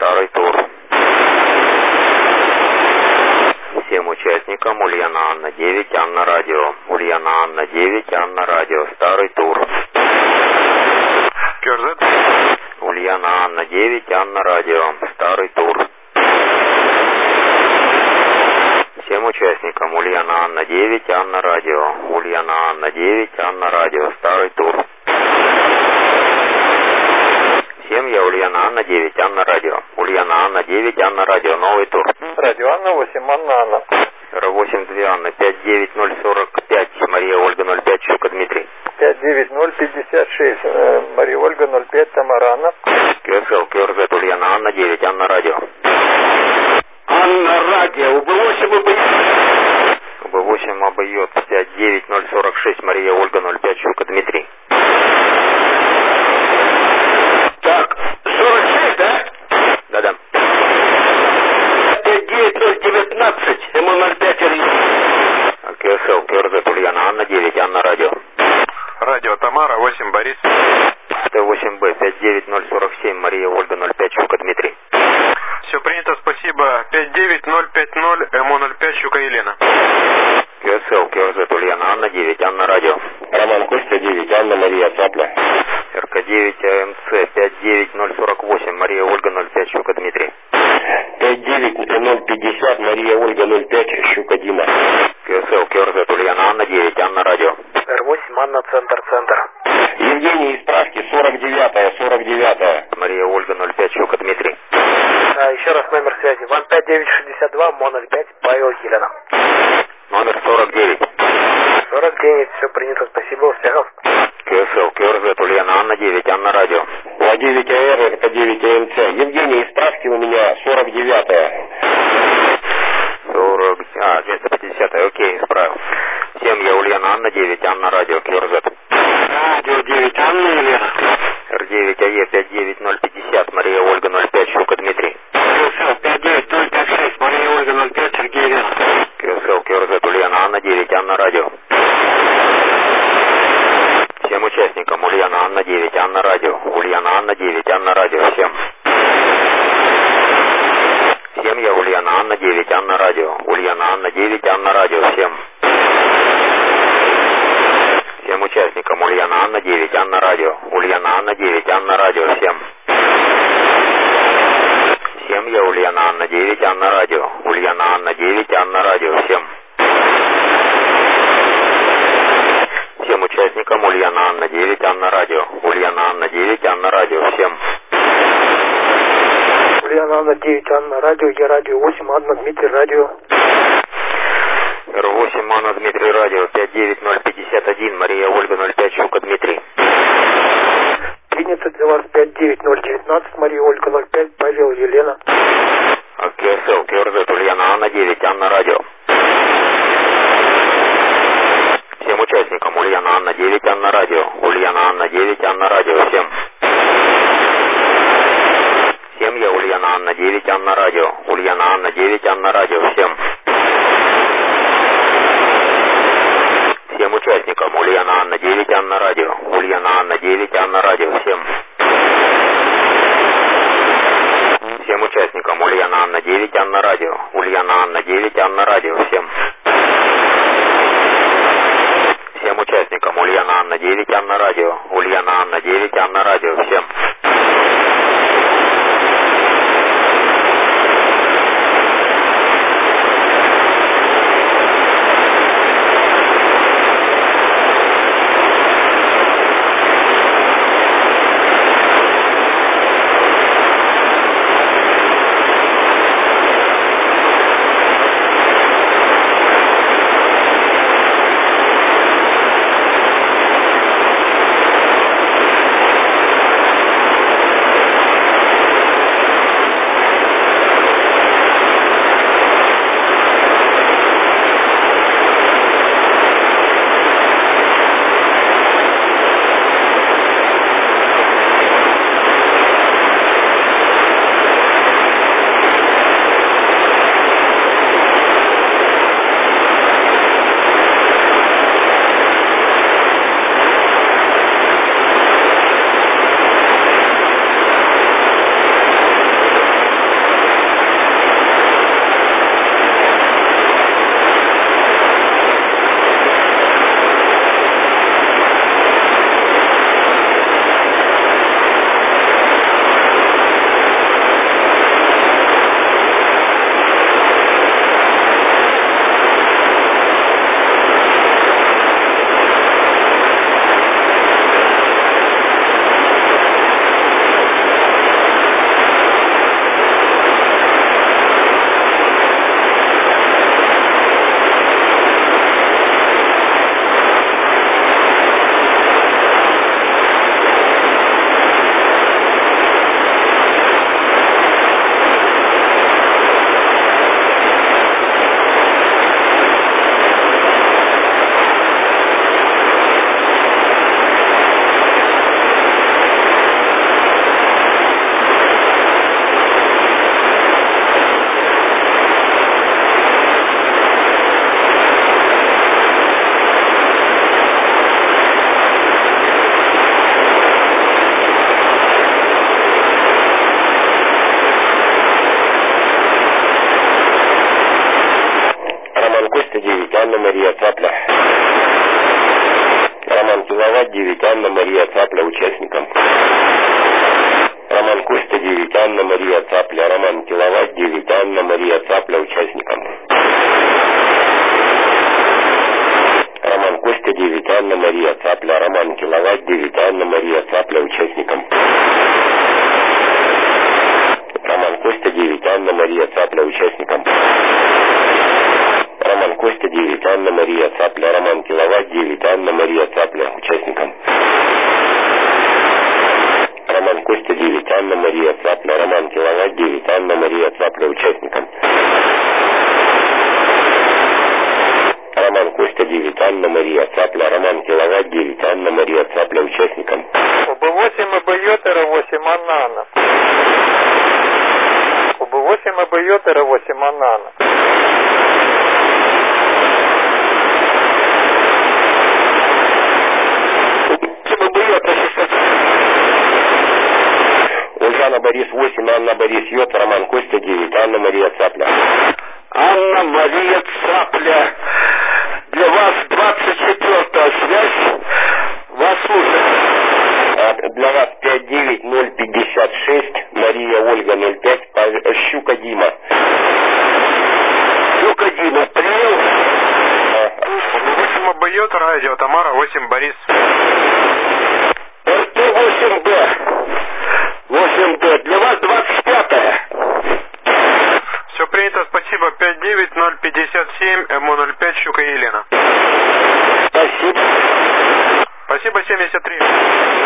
Старый Тур. Всем участникам Ульяна Анна 9, Анна Радио. Ульяна Анна 9, Анна Радио. Старый Тур. КРЗ. Ульяна Анна 9, Анна Радио. Старый Тур. Всем участникам Ульяна Анна 9, Анна Радио. Ульяна Анна 9, Анна Радио. Старый Тур. Всем я Ульяна Анна 9, Анна Радио. Ульяна Анна 9, Анна Радио. Новый тур. Радио Анна 8, Анна Анна. 82 Анна 59045. Мария Ольга 05, Щука Дмитрий. 59056. Мария Ольга 05, Тамара Анна. КСЛ, КРЗ, Ульяна Анна 9, Анна Радио. Анна Радио, УБ8 обойдет. УБ8 обойдет 59046. Мария Ольга 05, Щука Дмитрий. Так, 46, да? Да-да. 59019, МО05. КСЛ, КРЗ, Ульяна Анна 9, Анна Радио. Радио Тамара 8, Борис. Т8Б 59047. Мария Ольга 05, Щука Дмитрий. Все принято, спасибо. 59050, МО05, Щука Елена. КСЛ, КРЗ, Ульяна Анна 9, Анна Радио. Роман Костя 9, Анна Мария Цапля. РК9 АМЦ 59048. Мария Ольга 05, Щука Дмитрий. 59050, Мария Ольга 05, Щука Дима. КСЛ, КРЗ, Ульяна Анна 9, Анна Радио. Р8, Анна, центр. Евгений из Пражки, 49-я. Мария Ольга 05, Щука Дмитрий. Еще раз номер связи. 15962, МО05, Павел Елена. Номер 49. 49, все принято, спасибо, успехов. КСЛ, КРЗ, Ульяна Анна 9, Анна Радио. А9АР, РК9АМЦ. Евгений из Пражки у меня, 49-я. 250, окей, исправил. Всем я Ульяна Анна 9, Анна Радио, КРЗ. Радио 9, Анна Елена. Р9АЕ 59050. Мария Ольга 05, Щука Дмитрий. КСЛ 59056, Мария Ольга 05, Сергей Елена. КСЛ, КРЗ, Ульяна Анна 9, Анна Радио. Всем участникам Ульяна Анна 9, Анна Радио. Ульяна Анна 9, Анна Радио. Всем. Всем я Ульяна Анна 9, Анна Радио. Ульяна Анна 9, Анна Радио. Всем. Всем участникам Ульяна Анна 9, Анна Радио. Ульяна Анна 9, Анна Радио. Всем. Всем я Ульяна Анна 9, Анна Радио. Ульяна Анна 9, Анна Радио. Всем. Всем участникам Ульяна Анна 9, Анна Радио. Ульяна Анна 9, Анна Радио. Всем. Ульяна Анна 9, Анна Радио, я Радио 8, Анна Дмитрий Радио. Р8, Анна Дмитрий Радио, 59051. Мария Ольга 05, Щука Дмитрий. Принято для вас 59019, Мария Ольга 05, Павел Елена. КСЛ, КРЗ, Ульяна Анна 9, Анна Радио. Всем участникам Ульяна Анна 9, Анна Радио. Ульяна Анна 9, Анна Радио. Всем. Всем я Ульяна Анна 9, Анна Радио. Ульяна Анна 9, Анна Радио. Всем. Всем участникам Ульяна Анна 9, Анна Радио. Ульяна Анна 9, Анна Радио. Всем. Всем участникам Ульяна Анна 9, Анна Радио. Ульяна Анна 9, Анна Радио. Всем. Всем участникам Ульяна Анна 9, Анна Радио. Ульяна Анна 9, Анна Радио. Всем. Анна Мария Цапля. Роман Киловатт 9, Анна Мария Цапля участникам. Роман Костя 9, Анна Мария Цапля. Роман Киловатт 9, Анна Мария Цапля участникам. Роман Костя 9, Анна Мария Цапля. Роман Киловатт 9, Анна Мария Цапля участникам. Роман Костя 9, Анна Мария Цапля участникам. Роман Костя 9, Анна Мария Цапля. Роман Киловатт 9, Анна Мария Цапля участникам. Роман Костя 9, Анна Мария Цапля. Роман Киловатт 9, Анна Мария Цапля участникам. Роман Костя 9, Анна Мария Цапля. Роман Киловатт 9, Анна Мария Цапля участникам. УБ8 АБЙ 8 Анна. УБ8 АБЙ 8 Анна. Ульяна Борис 8, Анна Борис Йод, Роман Костя 9, Анна Мария Цапля. Анна Мария Цапля. Для вас 24-я связь. Вас слушает. Для вас 59056, Мария Ольга 05, Щука Дима. Щука Дима, принял. УБ8 АБЙ радио, Тамара 8 Борис. РТ-8Б. 8Д. Для вас 25-я. Все принято, спасибо. 59057 МО05 Щука Елена. Спасибо. Спасибо, 73.